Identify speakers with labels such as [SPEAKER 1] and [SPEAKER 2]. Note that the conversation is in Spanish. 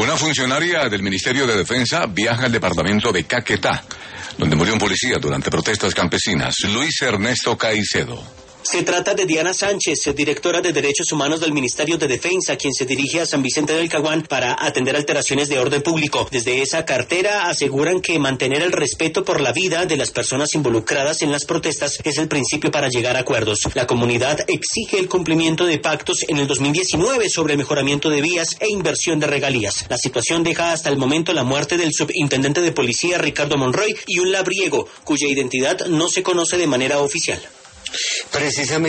[SPEAKER 1] Una funcionaria del Ministerio de Defensa viaja al departamento de Caquetá, donde murió un policía durante protestas campesinas. Luis Ernesto Caicedo.
[SPEAKER 2] Se trata de Diana Sánchez, directora de Derechos Humanos del Ministerio de Defensa, quien se dirige a San Vicente del Caguán para atender alteraciones de orden público. Desde esa cartera aseguran que mantener el respeto por la vida de las personas involucradas en las protestas es el principio para llegar a acuerdos. La comunidad exige el cumplimiento de pactos en el 2019 sobre el mejoramiento de vías e inversión de regalías. La situación deja hasta el momento la muerte del subintendente de policía Ricardo Monroy y un labriego, cuya identidad no se conoce de manera oficial.
[SPEAKER 3] Precisamente